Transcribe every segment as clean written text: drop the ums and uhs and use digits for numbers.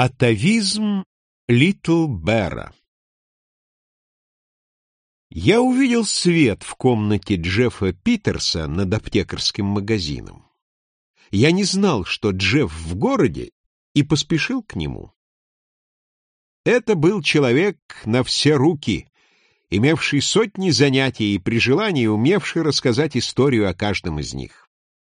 Атавизм Литл Бэра. Я увидел свет в комнате Джеффа Питерса над аптекарским магазином. Я не знал, что Джефф в городе, и поспешил к нему. Это был человек на все руки, имевший сотни занятий и при желании умевший рассказать историю о каждом из них.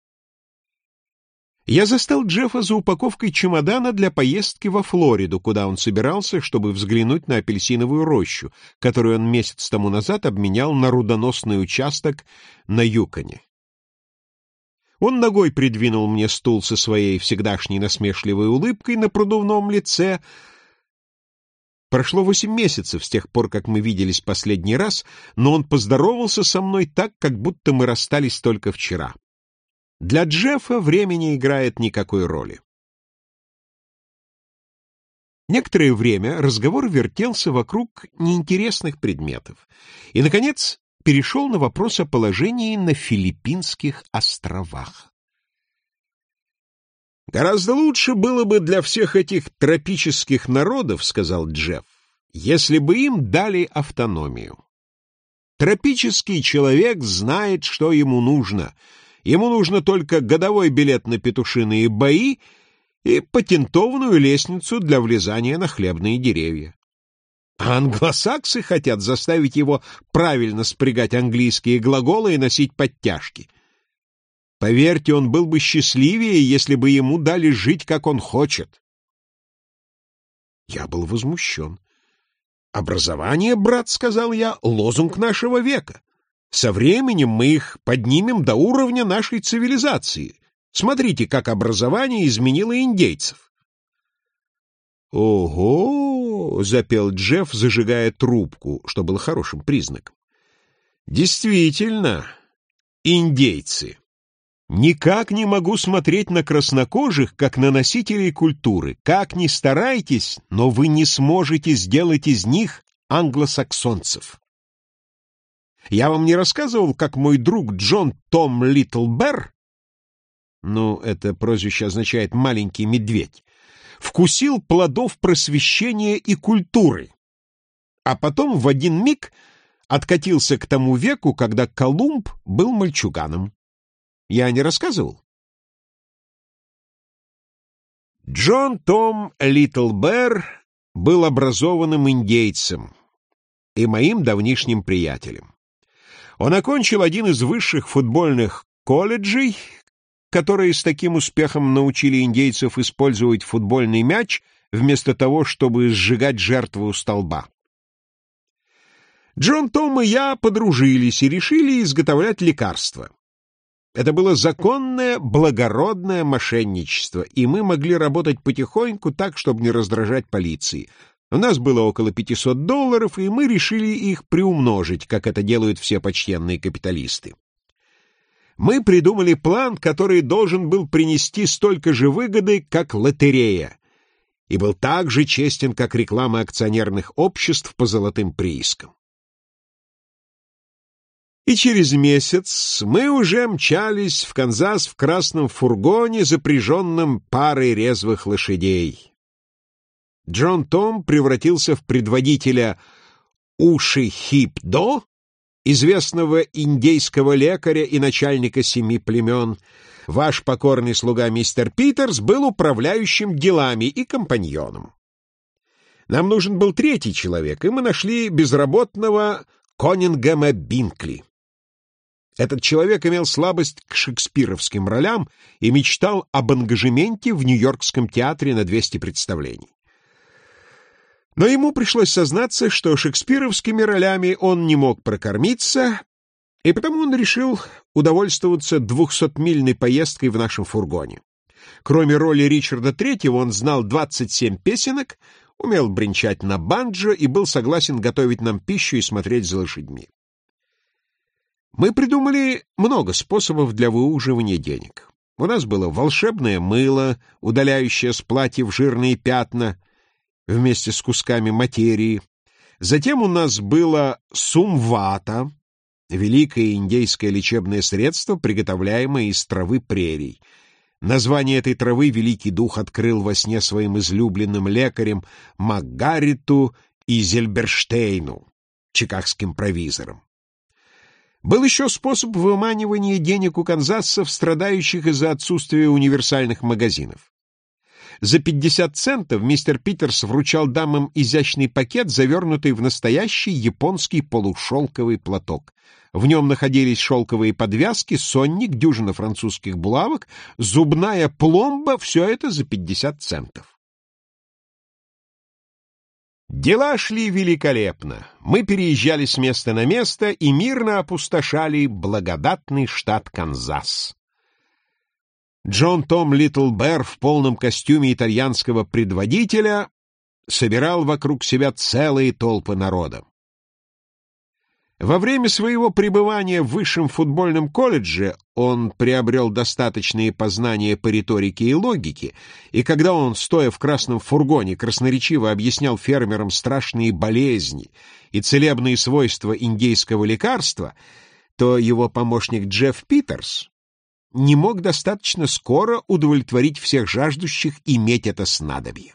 Я застал Джеффа за упаковкой чемодана для поездки во Флориду, куда он собирался, чтобы взглянуть на апельсиновую рощу, которую он месяц тому назад обменял на рудоносный участок на Юконе. Он ногой придвинул мне стул со своей всегдашней насмешливой улыбкой на продувном лице. Прошло 8 месяцев с тех пор, как мы виделись последний раз, но он поздоровался со мной так, как будто мы расстались только вчера. Для Джеффа время не играет никакой роли. Некоторое время разговор вертелся вокруг неинтересных предметов и, наконец, перешел на вопрос о положении на Филиппинских островах. «Гораздо лучше было бы для всех этих тропических народов, — сказал Джефф, — если бы им дали автономию. Тропический человек знает, что ему нужно. Ему нужно только годовой билет на петушиные бои и патентованную лестницу для влезания на хлебные деревья. А англосаксы хотят заставить его правильно спрягать английские глаголы и носить подтяжки. Поверьте, он был бы счастливее, если бы ему дали жить, как он хочет». Я был возмущен. «Образование, брат, — сказал я, — лозунг нашего века. Со временем мы их поднимем до уровня нашей цивилизации. Смотрите, как образование изменило индейцев». «Ого! — запел Джефф, зажигая трубку, что было хорошим признаком. — Действительно, индейцы. Никак не могу смотреть на краснокожих, как на носителей культуры. Как ни старайтесь, но вы не сможете сделать из них англосаксонцев. Я вам не рассказывал, как мой друг Джон Том Литл Бэр, ну, это прозвище означает «маленький медведь», вкусил плодов просвещения и культуры, а потом в один миг откатился к тому веку, когда Колумб был мальчуганом. Я не рассказывал? Джон Том Литл Бэр был образованным индейцем и моим давнишним приятелем. Он окончил один из высших футбольных колледжей, которые с таким успехом научили индейцев использовать футбольный мяч вместо того, чтобы сжигать жертву у столба. Джон Том и я подружились и решили изготовлять лекарства. Это было законное, благородное мошенничество, и мы могли работать потихоньку так, чтобы не раздражать полиции. У нас было около $500, и мы решили их приумножить, как это делают все почтенные капиталисты. Мы придумали план, который должен был принести столько же выгоды, как лотерея, и был так же честен, как реклама акционерных обществ по золотым приискам. И через месяц мы уже мчались в Канзас в красном фургоне, запряженном парой резвых лошадей. Джон Том превратился в предводителя Уши-Хип-До, известного индейского лекаря и начальника 7 племен. Ваш покорный слуга мистер Питерс был управляющим делами и компаньоном. Нам нужен был третий человек, и мы нашли безработного Конингема Бинкли. Этот человек имел слабость к шекспировским ролям и мечтал об ангажементе в Нью-Йоркском театре на 200 представлений. Но ему пришлось сознаться, что шекспировскими ролями он не мог прокормиться, и потому он решил удовольствоваться 200-мильной поездкой в нашем фургоне. Кроме роли Ричарда III он знал 27 песенок, умел бренчать на банджо и был согласен готовить нам пищу и смотреть за лошадьми. Мы придумали много способов для выуживания денег. У нас было волшебное мыло, удаляющее с платьев жирные пятна вместе с кусками материи. Затем у нас было сумвата, великое индейское лечебное средство, приготовляемое из травы прерий. Название этой травы Великий Дух открыл во сне своим излюбленным лекарям Макгариту и Зельберштейну, чикагским провизором. Был еще способ выманивания денег у канзасцев, страдающих из-за отсутствия универсальных магазинов. За 50 центов мистер Питерс вручал дамам изящный пакет, завернутый в настоящий японский полушелковый платок. В нем находились шелковые подвязки, сонник, дюжина французских булавок, зубная пломба — все это за 50 центов. Дела шли великолепно. Мы переезжали с места на место и мирно опустошали благодатный штат Канзас. Джон Том Литтлбэр в полном костюме итальянского предводителя собирал вокруг себя целые толпы народа. Во время своего пребывания в высшем футбольном колледже он приобрел достаточные познания по риторике и логике, и когда он, стоя в красном фургоне, красноречиво объяснял фермерам страшные болезни и целебные свойства индейского лекарства, то его помощник Джефф Питерс не мог достаточно скоро удовлетворить всех жаждущих иметь это снадобье.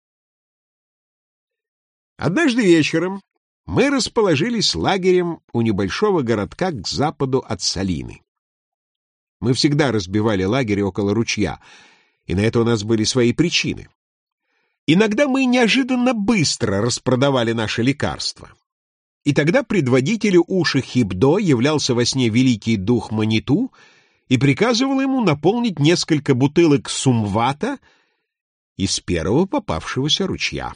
Однажды вечером мы расположились лагерем у небольшого городка к западу от Салины. Мы всегда разбивали лагерь около ручья, и на это у нас были свои причины. Иногда мы неожиданно быстро распродавали наши лекарства. И тогда предводителю Уши Хибдо являлся во сне Великий Дух Маниту и приказывал ему наполнить несколько бутылок сумвата из первого попавшегося ручья.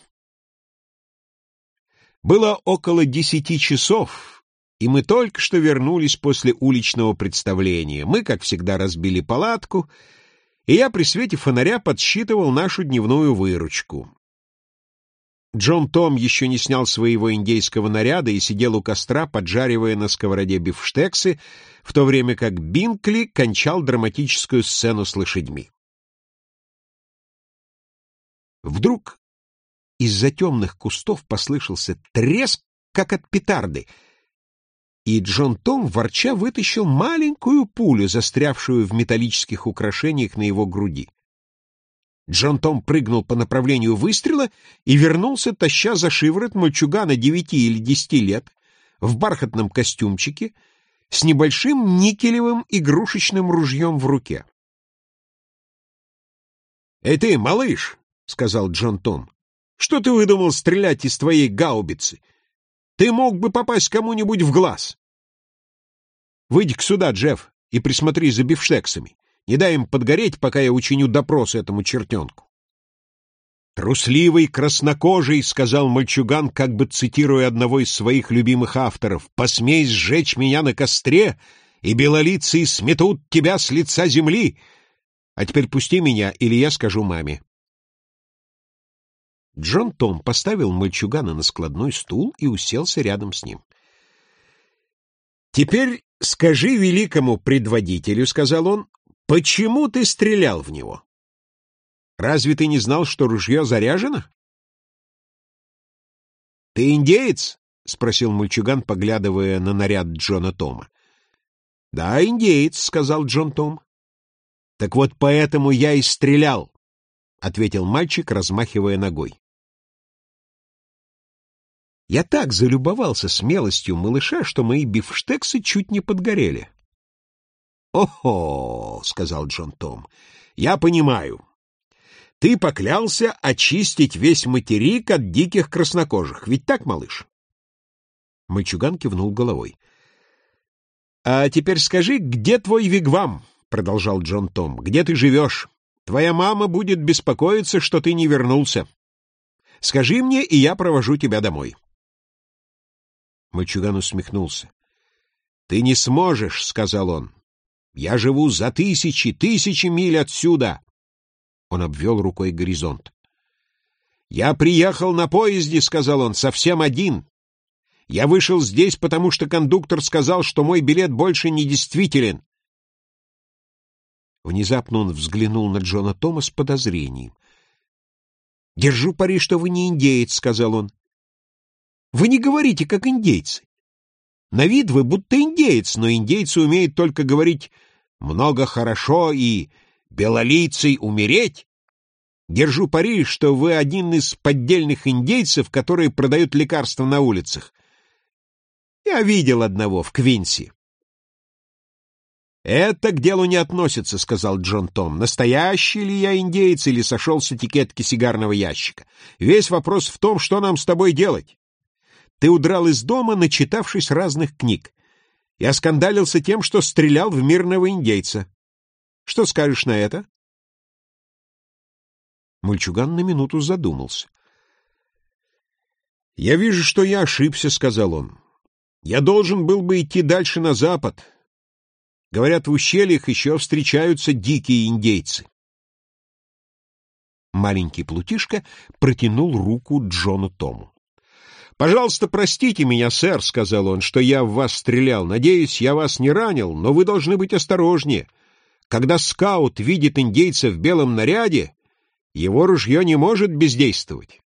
Было около 10 часов, и мы только что вернулись после уличного представления. Мы, как всегда, разбили палатку, и я при свете фонаря подсчитывал нашу дневную выручку. Джон Том еще не снял своего индейского наряда и сидел у костра, поджаривая на сковороде бифштексы, в то время как Бинкли кончал драматическую сцену с лошадьми. Вдруг из-за темных кустов послышался треск, как от петарды, и Джон Том, ворча, вытащил маленькую пулю, застрявшую в металлических украшениях на его груди. Джон Том прыгнул по направлению выстрела и вернулся, таща за шиворот мальчугана 9 или 10 лет в бархатном костюмчике с небольшим никелевым игрушечным ружьем в руке. «Эй ты, малыш!» — сказал Джон Том. «Что ты выдумал стрелять из твоей гаубицы? Ты мог бы попасть кому-нибудь в глаз. Выйди-ка сюда, Джефф, и присмотри за бифштексами. Не дай им подгореть, пока я учиню допрос этому чертенку». «Трусливый, краснокожий», — сказал мальчуган, как бы цитируя одного из своих любимых авторов, «посмей сжечь меня на костре, и белолицые сметут тебя с лица земли. А теперь пусти меня, или я скажу маме». Джон Том поставил мальчугана на складной стул и уселся рядом с ним. «Теперь скажи великому предводителю, — сказал он, — почему ты стрелял в него? Разве ты не знал, что ружье заряжено?» «Ты индеец?» — спросил мальчуган, поглядывая на наряд Джона Тома. «Да, индеец, — сказал Джон Том. — Так вот поэтому я и стрелял, — ответил мальчик, размахивая ногой. Я так залюбовался смелостью малыша, что мои бифштексы чуть не подгорели. «О-хо!» — сказал Джон Том. «Я понимаю. Ты поклялся очистить весь материк от диких краснокожих. Ведь так, малыш?» Мальчуган кивнул головой. «А теперь скажи, где твой вигвам?» — продолжал Джон Том. «Где ты живешь? Твоя мама будет беспокоиться, что ты не вернулся. Скажи мне, и я провожу тебя домой». Мальчуган усмехнулся. «Ты не сможешь, — сказал он. Я живу за тысячи миль отсюда. Он обвел рукой горизонт. «Я приехал на поезде, — сказал он, — совсем один. Я вышел здесь, потому что кондуктор сказал, что мой билет больше не действителен». Внезапно он взглянул на Джона Тома с подозрением. «Держу пари, что вы не индеец, — сказал он. Вы не говорите, как индейцы. На вид вы будто индеец, но индейцы умеют только говорить много хорошо и Белолицый умереть? Держу пари, что вы один из поддельных индейцев, которые продают лекарства на улицах. Я видел одного в Квинси. «Это к делу не относится», — сказал Джон Том. «Настоящий ли я индеец или сошел с этикетки сигарного ящика? Весь вопрос в том, что нам с тобой делать. Ты удрал из дома, начитавшись разных книг. Я скандалился тем, что стрелял в мирного индейца. Что скажешь на это?» Мальчуган на минуту задумался. «Я вижу, что я ошибся», — сказал он. «Я должен был бы идти дальше на запад. Говорят, в ущельях еще встречаются дикие индейцы». Маленький плутишка протянул руку Джону Тому. «Пожалуйста, простите меня, сэр», — сказал он, — «что я в вас стрелял. Надеюсь, я вас не ранил, но вы должны быть осторожнее. Когда скаут видит индейца в белом наряде, его ружье не может бездействовать».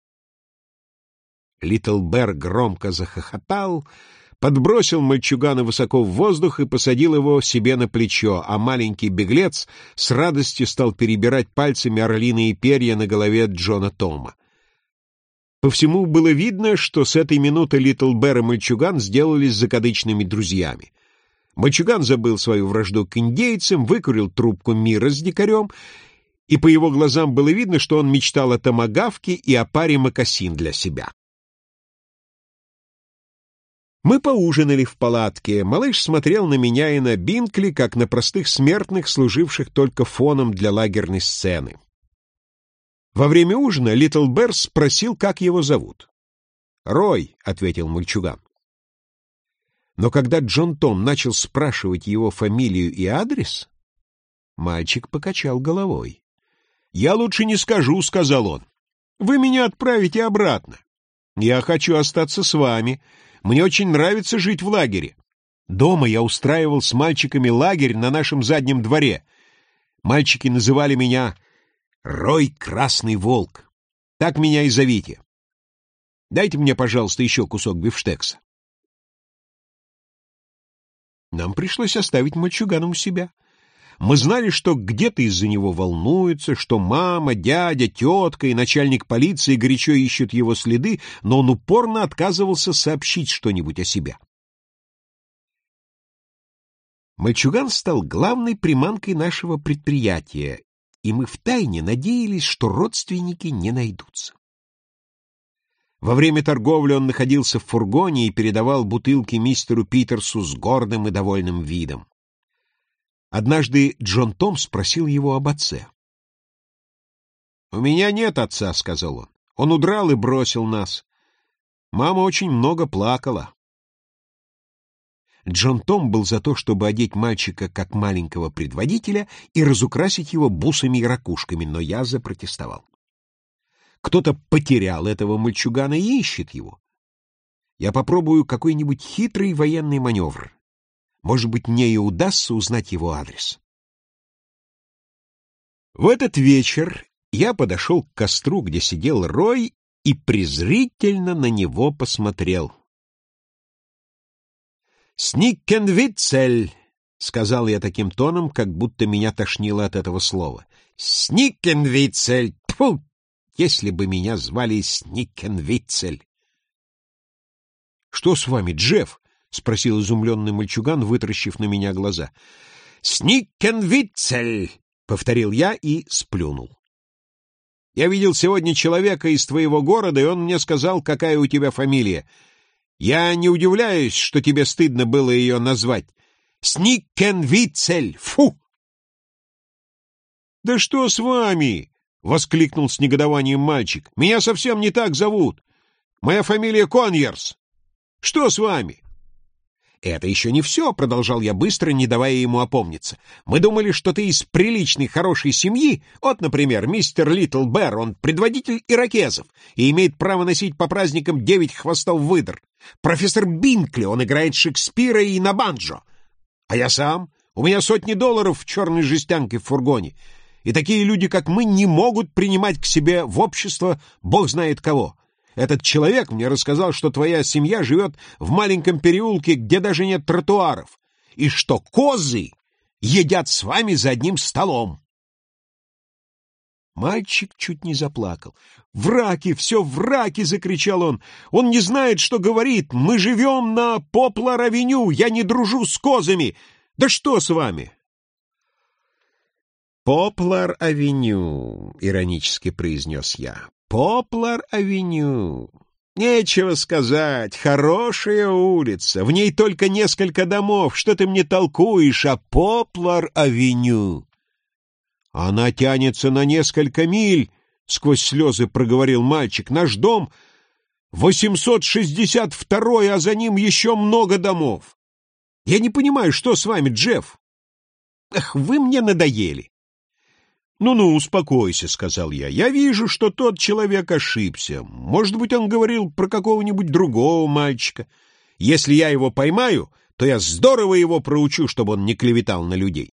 Литл Бэр громко захохотал, подбросил мальчугана высоко в воздух и посадил его себе на плечо, а маленький беглец с радостью стал перебирать пальцами орлиные перья на голове Джона Тома. По всему было видно, что с этой минуты Литл Бэр и мальчуган сделались закадычными друзьями. Мальчуган забыл свою вражду к индейцам, выкурил трубку мира с дикарем, и по его глазам было видно, что он мечтал о томагавке и о паре мокасин для себя. Мы поужинали в палатке. Малыш смотрел на меня и на Бинкли, как на простых смертных, служивших только фоном для лагерной сцены. Во время ужина Литл Бэр спросил, как его зовут. «Рой», — ответил мальчуган. Но когда Джон Том начал спрашивать его фамилию и адрес, мальчик покачал головой. «Я лучше не скажу», — сказал он. «Вы меня отправите обратно. Я хочу остаться с вами. Мне очень нравится жить в лагере. Дома я устраивал с мальчиками лагерь на нашем заднем дворе. Мальчики называли меня Рой Красный Волк. Так меня и зовите. Дайте мне, пожалуйста, еще кусок бифштекса». Нам пришлось оставить мальчугана у себя. Мы знали, что где-то из-за него волнуются, что мама, дядя, тетка и начальник полиции горячо ищут его следы, но он упорно отказывался сообщить что-нибудь о себе. Мальчуган стал главной приманкой нашего предприятия, и мы втайне надеялись, что родственники не найдутся. Во время торговли он находился в фургоне и передавал бутылки мистеру Питерсу с гордым и довольным видом. Однажды Джон Том спросил его об отце. «У меня нет отца», — сказал он. «Он удрал и бросил нас. Мама очень много плакала». Джон Том был за то, чтобы одеть мальчика как маленького предводителя и разукрасить его бусами и ракушками, но я запротестовал. Кто-то потерял этого мальчугана и ищет его. Я попробую какой-нибудь хитрый военный маневр. Может быть, мне и удастся узнать его адрес. В этот вечер я подошел к костру, где сидел Рой, и презрительно на него посмотрел. «Сникенвицель», — сказал я таким тоном, как будто меня тошнило от этого слова. «Сникенвицель! Тьфу! Если бы меня звали Сникенвицель!» «Что с вами, Джефф?» — спросил изумленный мальчуган, вытаращив на меня глаза. «Сникенвицель!» — повторил я и сплюнул. «Я видел сегодня человека из твоего города, и он мне сказал, какая у тебя фамилия. Я не удивляюсь, что тебе стыдно было ее назвать. Сникенвицель! Фу!» «Да что с вами?» — воскликнул с негодованием мальчик. «Меня совсем не так зовут. Моя фамилия Коньерс. Что с вами?» «Это еще не все», — продолжал я быстро, не давая ему опомниться. «Мы думали, что ты из приличной, хорошей семьи. Вот, например, мистер Литл Бэр, он предводитель ирокезов и имеет право носить по праздникам 9 хвостов выдр. Профессор Бинкли, он играет Шекспира и на банджо. А я сам? У меня $100 в черной жестянке в фургоне. И такие люди, как мы, не могут принимать к себе в общество бог знает кого. Этот человек мне рассказал, что твоя семья живет в маленьком переулке, где даже нет тротуаров, и что козы едят с вами за одним столом. Мальчик чуть не заплакал. «Враки! Все враки!» — закричал он. «Он не знает, что говорит! Мы живем на Поплар-авеню! Я не дружу с козами! Да что с вами?» «Поплар-авеню», — иронически произнес я. «Поплар-авеню. Нечего сказать, хорошая улица. В ней только несколько домов. Что ты мне толкуешь о Поплар-авеню?» «Она тянется на несколько миль», — сквозь слезы проговорил мальчик. «Наш дом 862-й, а за ним еще много домов. Я не понимаю, что с вами, Джефф? Эх, вы мне надоели». «Ну-ну, успокойся», — сказал я. «Я вижу, что тот человек ошибся. Может быть, он говорил про какого-нибудь другого мальчика. Если я его поймаю, то я здорово его проучу, чтобы он не клеветал на людей».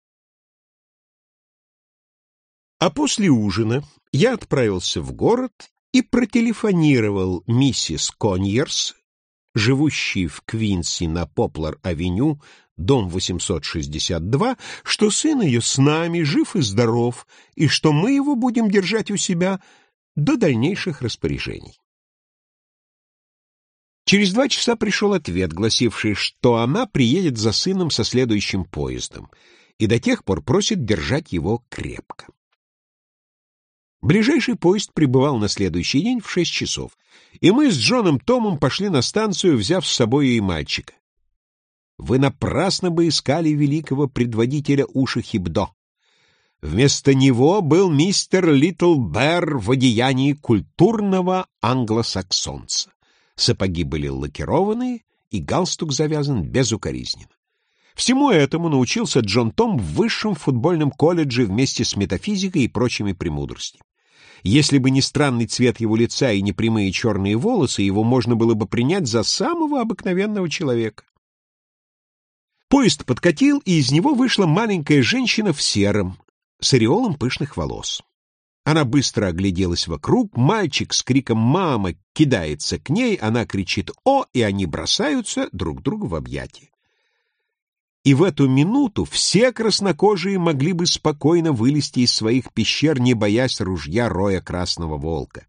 А после ужина я отправился в город и протелефонировал миссис Коньерс, живущей в Квинси на Поплар-авеню, дом 862, что сын ее с нами, жив и здоров, и что мы его будем держать у себя до дальнейших распоряжений. Через 2 часа пришел ответ, гласивший, что она приедет за сыном со следующим поездом, и до тех пор просит держать его крепко. Ближайший поезд прибывал на следующий день в 6 часов, и мы с Джоном Томом пошли на станцию, взяв с собой и мальчика. Вы напрасно бы искали великого предводителя Уши-Хибдо. Вместо него был мистер Литл Бэр в одеянии культурного англосаксонца. Сапоги были лакированные, и галстук завязан безукоризненно. Всему этому научился Джон Том в высшем футбольном колледже вместе с метафизикой и прочими премудростями. Если бы не странный цвет его лица и не прямые черные волосы, его можно было бы принять за самого обыкновенного человека. Поезд подкатил, и из него вышла маленькая женщина в сером, с ореолом пышных волос. Она быстро огляделась вокруг, мальчик с криком «Мама!» кидается к ней, она кричит «О!», и они бросаются друг другу в объятия. И в эту минуту все краснокожие могли бы спокойно вылезти из своих пещер, не боясь ружья роя красного волка.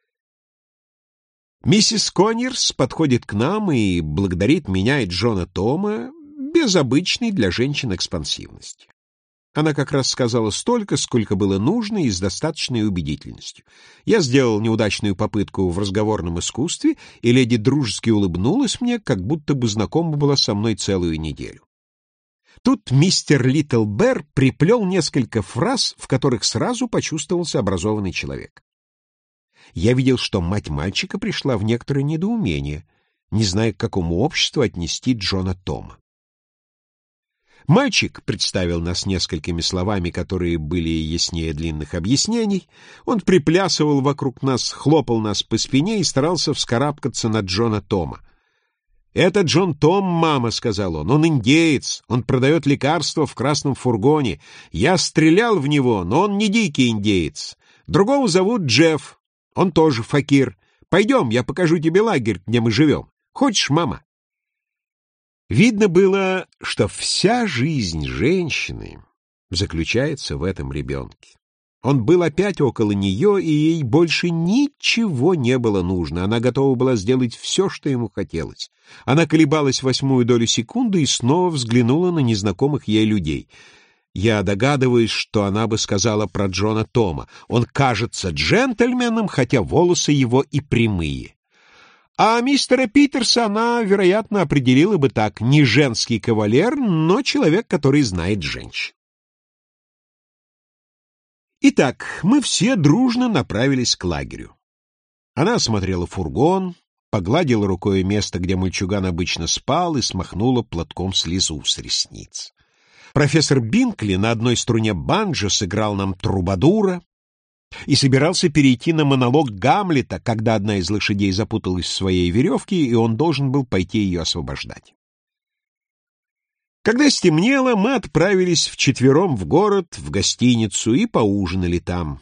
Миссис Коньерс подходит к нам и благодарит меня и Джона Тома без обычной для женщин экспансивности. Она как раз сказала столько, сколько было нужно, и с достаточной убедительностью. Я сделал неудачную попытку в разговорном искусстве, и леди дружески улыбнулась мне, как будто бы знакома была со мной целую неделю. Тут мистер Литл Бэр приплел несколько фраз, в которых сразу почувствовался образованный человек. Я видел, что мать мальчика пришла в некоторое недоумение, не зная, к какому обществу отнести Джона Тома. Мальчик представил нас несколькими словами, которые были яснее длинных объяснений. Он приплясывал вокруг нас, хлопал нас по спине и старался вскарабкаться на Джона Тома. «Это Джон Том, мама», — сказал он. «Он индеец, он продает лекарства в красном фургоне. Я стрелял в него, но он не дикий индеец. Другого зовут Джефф, он тоже факир. Пойдем, я покажу тебе лагерь, где мы живем. Хочешь, мама?» Видно было, что вся жизнь женщины заключается в этом ребенке. Он был опять около нее, и ей больше ничего не было нужно. Она готова была сделать все, что ему хотелось. Она колебалась 1/8 долю секунды и снова взглянула на незнакомых ей людей. Я догадываюсь, что она бы сказала про Джона Тома. Он кажется джентльменом, хотя волосы его и прямые. А мистера Питерса она, вероятно, определила бы так: не женский кавалер, но человек, который знает женщин. Итак, мы все дружно направились к лагерю. Она осмотрела фургон, погладила рукой место, где мальчуган обычно спал, и смахнула платком слезу с ресниц. Профессор Бинкли на одной струне банджо сыграл нам трубадура и собирался перейти на монолог Гамлета, когда одна из лошадей запуталась в своей веревке, и он должен был пойти ее освобождать. Когда стемнело, мы отправились вчетвером в город, в гостиницу, и поужинали там.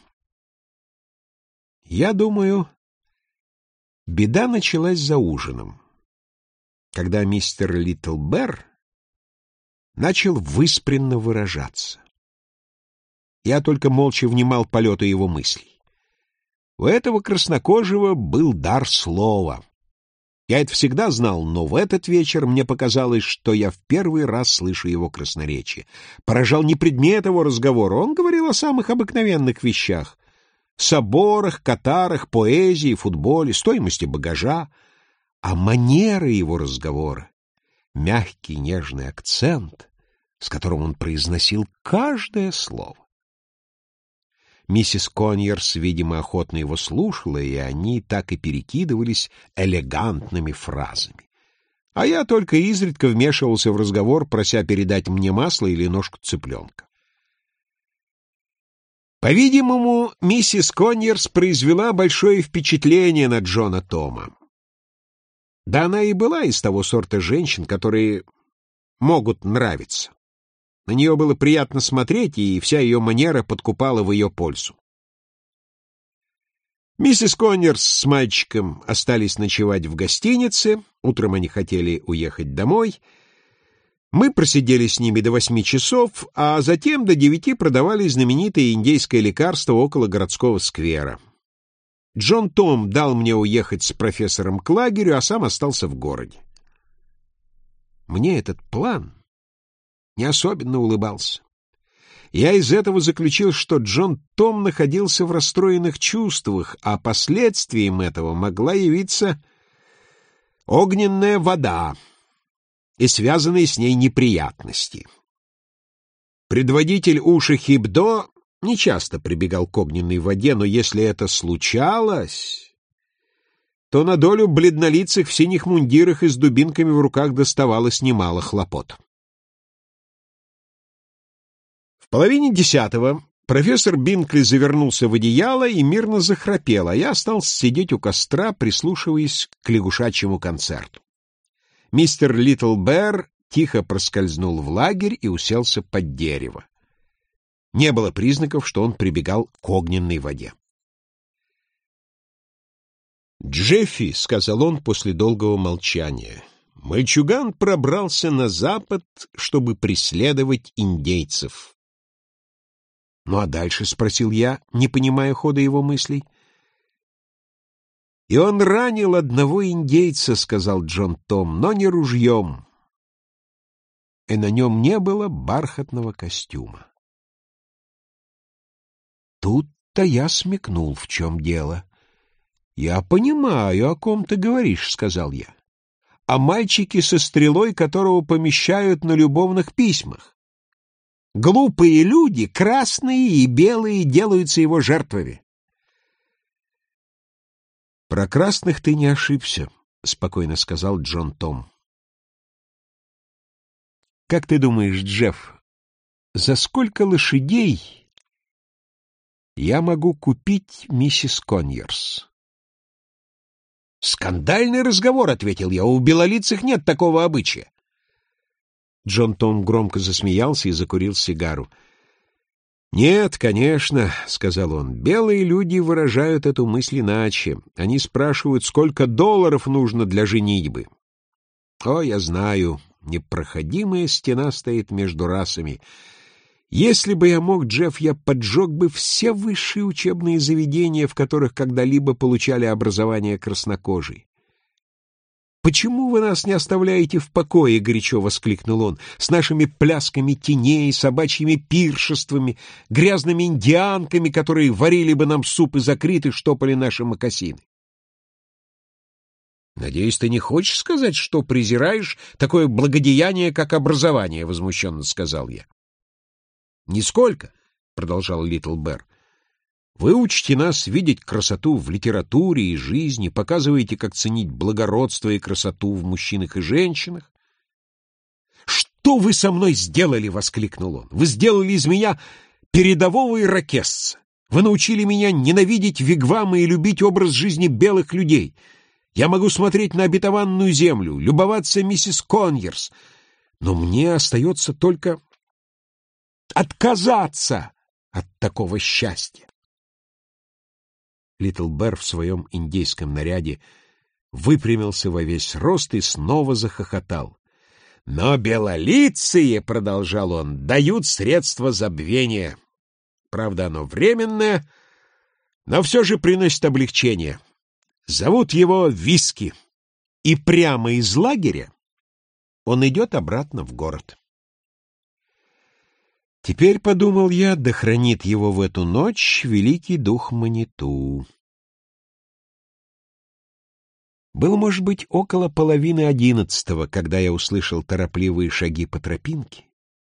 Я думаю, беда началась за ужином, когда мистер Литл Бэр начал выспренно выражаться. Я только молча внимал полету его мыслей. У этого краснокожего был дар слова. Я это всегда знал, но в этот вечер мне показалось, что я в первый раз слышу его красноречие. Поражал не предмет его разговора, он говорил о самых обыкновенных вещах: соборах, катарах, поэзии, футболе, стоимости багажа. А манера его разговора, мягкий нежный акцент, с которым он произносил каждое слово. Миссис Коньерс, видимо, охотно его слушала, и они так и перекидывались элегантными фразами. А я только изредка вмешивался в разговор, прося передать мне масло или ножку цыпленка. По-видимому, миссис Коньерс произвела большое впечатление на Джона Тома. Да она и была из того сорта женщин, которые могут нравиться. На нее было приятно смотреть, и вся ее манера подкупала в ее пользу. Миссис Коннерс с мальчиком остались ночевать в гостинице, утром они хотели уехать домой. Мы просидели с ними до 8 часов, а затем до 9 продавали знаменитое индейское лекарство около городского сквера. Джон Том дал мне уехать с профессором к лагерю, а сам остался в городе. Мне этот план не особенно улыбался. Я из этого заключил, что Джон Том находился в расстроенных чувствах, а последствием этого могла явиться огненная вода и связанные с ней неприятности. Предводитель Уши Хибдо нечасто прибегал к огненной воде, но если это случалось, то на долю бледнолицых в синих мундирах и с дубинками в руках доставалось немало хлопот. В половине 10 профессор Бинкли завернулся в одеяло и мирно захрапел, а я остался сидеть у костра, прислушиваясь к лягушачьему концерту. Мистер Литлбэр тихо проскользнул в лагерь и уселся под дерево. Не было признаков, что он прибегал к огненной воде. «Джеффи», — сказал он после долгого молчания, — «мальчуган пробрался на запад, чтобы преследовать индейцев». «Ну а дальше?» — спросил я, не понимая хода его мыслей. «И он ранил одного индейца», — сказал Джон Том, — «но не ружьем». И на нем не было бархатного костюма. Тут-то я смекнул, в чем дело. «Я понимаю, о ком ты говоришь», — сказал я. «О мальчике со стрелой, которого помещают на любовных письмах. Глупые люди, красные и белые, делаются его жертвами». «Про красных ты не ошибся», — спокойно сказал Джон Том. «Как ты думаешь, Джефф, за сколько лошадей я могу купить миссис Коньерс?» «Скандальный разговор», — ответил я, — «у белолицых нет такого обычая». Джон Том громко засмеялся и закурил сигару. «Нет, конечно», — сказал он, — «белые люди выражают эту мысль иначе. Они спрашивают, сколько долларов нужно для женитьбы». «О, я знаю, непроходимая стена стоит между расами. Если бы я мог, Джефф, я поджег бы все высшие учебные заведения, в которых когда-либо получали образование краснокожие». «Почему вы нас не оставляете в покое?» — горячо воскликнул он. «С нашими плясками теней, собачьими пиршествами, грязными индианками, которые варили бы нам суп из акрит и штопали наши мокасины». «Надеюсь, ты не хочешь сказать, что презираешь такое благодеяние, как образование?» — возмущенно сказал я. «Нисколько», — продолжал Литлбэр. «Вы учите нас видеть красоту в литературе и жизни, показываете, как ценить благородство и красоту в мужчинах и женщинах». «Что вы со мной сделали?» — воскликнул он. «Вы сделали из меня передового ирокесца. Вы научили меня ненавидеть вигвамы и любить образ жизни белых людей. Я могу смотреть на обетованную землю, любоваться миссис Коньерс, но мне остается только отказаться от такого счастья». Литлбэр в своем индейском наряде выпрямился во весь рост и снова захохотал. «Но белолицые, — продолжал он, — дают средства забвения. Правда, оно временное, но все же приносит облегчение. Зовут его Виски, и прямо из лагеря он идет обратно в город. Теперь, подумал я, да хранит его в эту ночь великий дух Маниту. Было, может быть, около 10:30, когда я услышал торопливые шаги по тропинке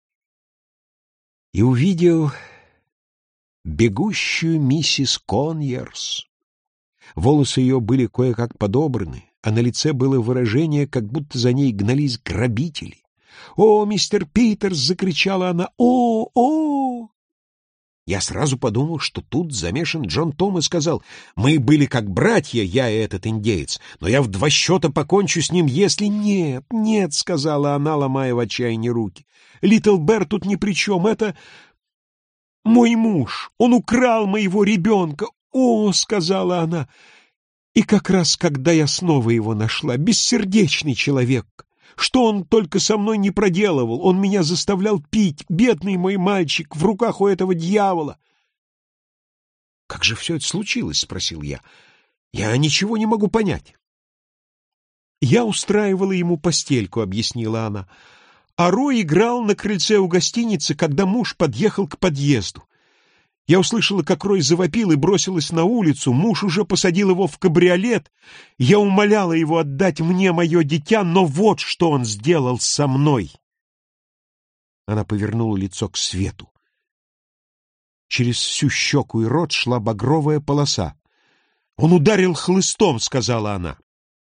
и увидел бегущую миссис Коньерс. Волосы ее были кое-как подобраны, а на лице было выражение, как будто за ней гнались грабители. «О, мистер Питерс!» — закричала она. «О, о!» Я сразу подумал, что тут замешан Джон Том, и сказал: «Мы были как братья, я и этот индеец, но я в 2 счета покончу с ним, если...» «Нет, нет!» — сказала она, ломая в отчаянии руки. «Литл Бэр тут ни при чем, это мой муж, он украл моего ребенка!» «О!» — сказала она. «И как раз, когда я снова его нашла, бессердечный человек! Что он только со мной не проделывал? Он меня заставлял пить, бедный мой мальчик, в руках у этого дьявола!» «Как же все это случилось?» — спросил я. «Я ничего не могу понять». «Я устраивала ему постельку», — объяснила она. «А Рой играл на крыльце у гостиницы, когда муж подъехал к подъезду. Я услышала, как Рой завопил, и бросилась на улицу. Муж уже посадил его в кабриолет. Я умоляла его отдать мне мое дитя, но вот что он сделал со мной». Она повернула лицо к свету. Через всю щеку и рот шла багровая полоса. «Он ударил хлыстом», — сказала она.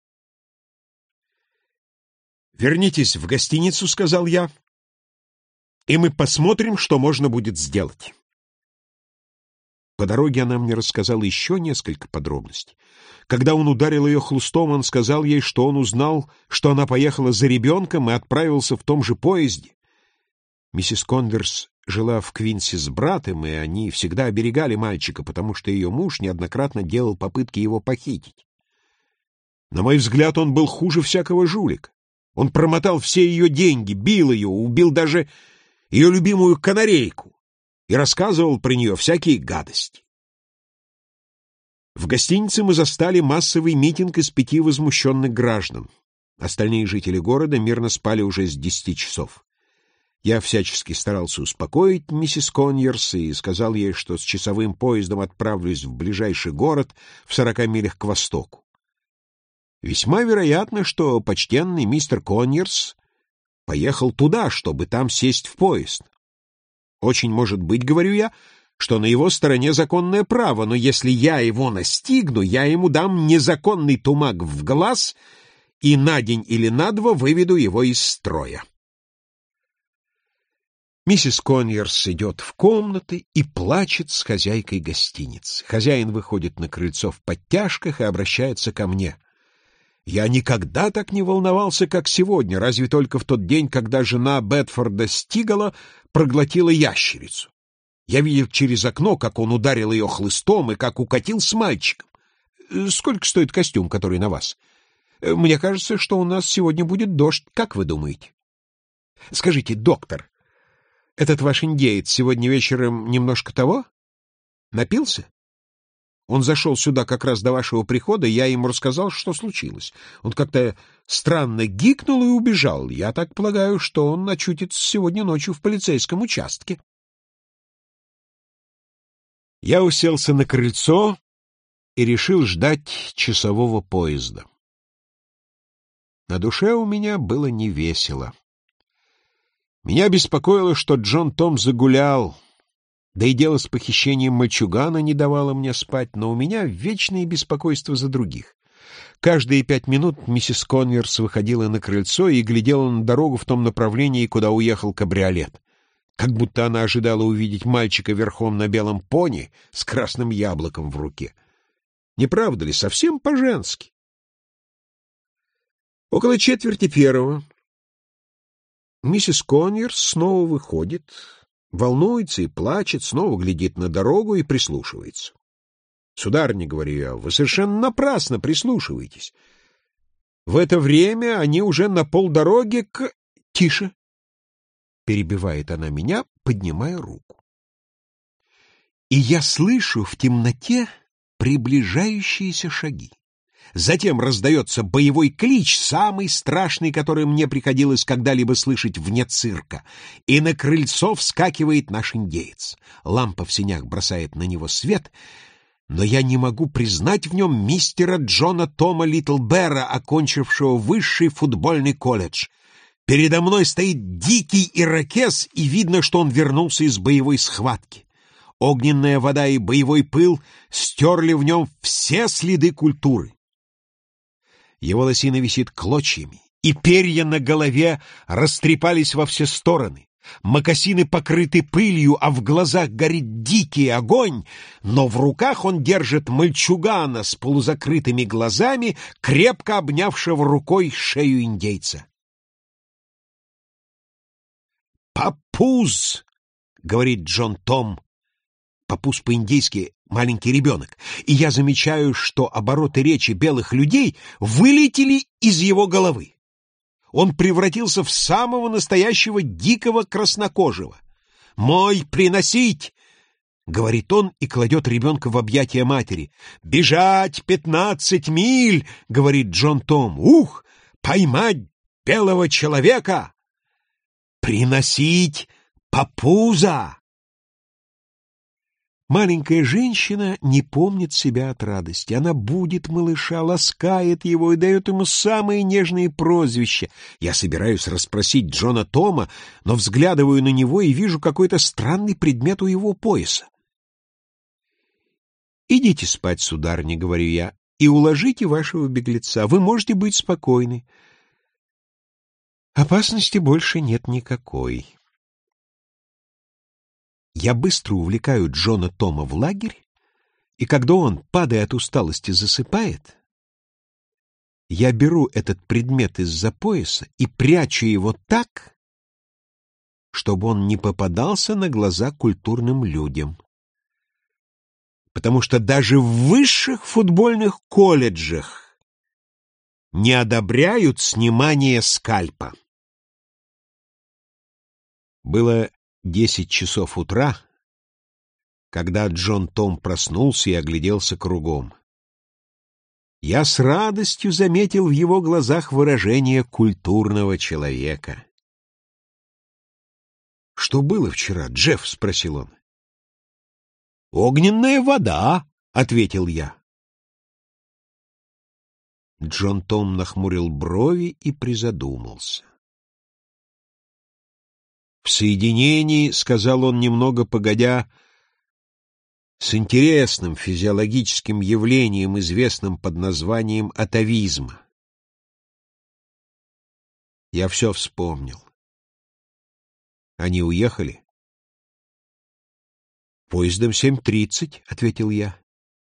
«Вернитесь в гостиницу», — сказал я, — «и мы посмотрим, что можно будет сделать». По дороге она мне рассказала еще несколько подробностей. Когда он ударил ее хлыстом, он сказал ей, что он узнал, что она поехала за ребенком и отправился в том же поезде. Миссис Конверс жила в Квинсе с братом, и они всегда оберегали мальчика, потому что ее муж неоднократно делал попытки его похитить. На мой взгляд, он был хуже всякого жулика. Он промотал все ее деньги, бил ее, убил даже ее любимую канарейку и рассказывал про нее всякие гадости. В гостинице мы застали массовый митинг из 5 возмущенных граждан. Остальные жители города мирно спали уже с 10 часов. Я всячески старался успокоить миссис Коньерс и сказал ей, что с часовым поездом отправлюсь в ближайший город в 40 милях к востоку. Весьма вероятно, что почтенный мистер Коньерс поехал туда, чтобы там сесть в поезд. Очень может быть, говорю я, что на его стороне законное право, но если я его настигну, я ему дам незаконный тумак в глаз и на день или на 2 выведу его из строя. Миссис Коньерс идет в комнаты и плачет с хозяйкой гостиницы. Хозяин выходит на крыльцо в подтяжках и обращается ко мне. «Я никогда так не волновался, как сегодня, разве только в тот день, когда жена Бетфорда Стигала проглотила ящерицу. Я видел через окно, как он ударил ее хлыстом и как укатил с мальчиком. Сколько стоит костюм, который на вас? Мне кажется, что у нас сегодня будет дождь. Как вы думаете? Скажите, доктор, этот ваш индеец сегодня вечером немножко того? Напился? Он зашел сюда как раз до вашего прихода, я ему рассказал, что случилось. Он как-то странно гикнул и убежал. Я так полагаю, что он очутится сегодня ночью в полицейском участке». Я уселся на крыльцо и решил ждать часового поезда. На душе у меня было невесело. Меня беспокоило, что Джон Том загулял, да и дело с похищением мальчугана не давало мне спать, но у меня вечное беспокойство за других. Каждые 5 минут миссис Конверс выходила на крыльцо и глядела на дорогу в том направлении, куда уехал кабриолет, как будто она ожидала увидеть мальчика верхом на белом пони с красным яблоком в руке. Не правда ли, совсем по-женски? Около 1:45 миссис Конверс снова выходит, волнуется и плачет, снова глядит на дорогу и прислушивается. «Сударыня, — говорю я, — вы совершенно напрасно прислушиваетесь. В это время они уже на полдороги к...» «Тише!» — перебивает она меня, поднимая руку. И я слышу в темноте приближающиеся шаги. Затем раздается боевой клич, самый страшный, который мне приходилось когда-либо слышать вне цирка, и на крыльцо вскакивает наш индеец. Лампа в сенях бросает на него свет, но я не могу признать в нем мистера Джона Тома Литлбера, окончившего высший футбольный колледж. Передо мной стоит дикий ирокез, и видно, что он вернулся из боевой схватки. Огненная вода и боевой пыл стерли в нем все следы культуры. Его лосина висит клочьями, и перья на голове растрепались во все стороны. Мокасины покрыты пылью, а в глазах горит дикий огонь, но в руках он держит мальчугана с полузакрытыми глазами, крепко обнявшего рукой шею индейца. «Папуз!» — говорит Джон Том. Папуз по-индейски «маленький ребенок», и я замечаю, что обороты речи белых людей вылетели из его головы. Он превратился в самого настоящего дикого краснокожего. «Мой приносить!» — говорит он и кладет ребенка в объятия матери. «Бежать 15 миль!» — говорит Джон Том. «Ух! Поймать белого человека! Приносить папуза!» Маленькая женщина не помнит себя от радости. Она будит малыша, ласкает его и дает ему самые нежные прозвища. Я собираюсь расспросить Джона Тома, но взглядываю на него и вижу какой-то странный предмет у его пояса. «Идите спать, сударыня», — говорю я, — «и уложите вашего беглеца. Вы можете быть спокойны. Опасности больше нет никакой». Я быстро увлекаю Джона Тома в лагерь, и когда он, падая от усталости, засыпает, я беру этот предмет из-за пояса и прячу его так, чтобы он не попадался на глаза культурным людям. Потому что даже в высших футбольных колледжах не одобряют снимание скальпа. Было 10 часов утра, когда Джон Том проснулся и огляделся кругом. Я с радостью заметил в его глазах выражение культурного человека. «Что было вчера, Джефф?» — спросил он. «Огненная вода», — ответил я. Джон Том нахмурил брови и призадумался. «В соединении, — сказал он немного погодя, — с интересным физиологическим явлением, известным под названием атавизма. Я все вспомнил. Они уехали?» «Поездом 7:30, — ответил я.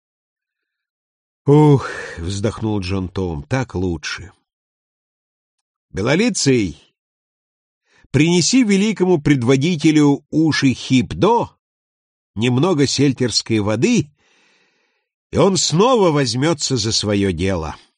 «Ух, — вздохнул Джон Том, — так лучше. Белолицый, принеси великому предводителю Уши Хипдо немного сельтерской воды, и он снова возьмется за свое дело».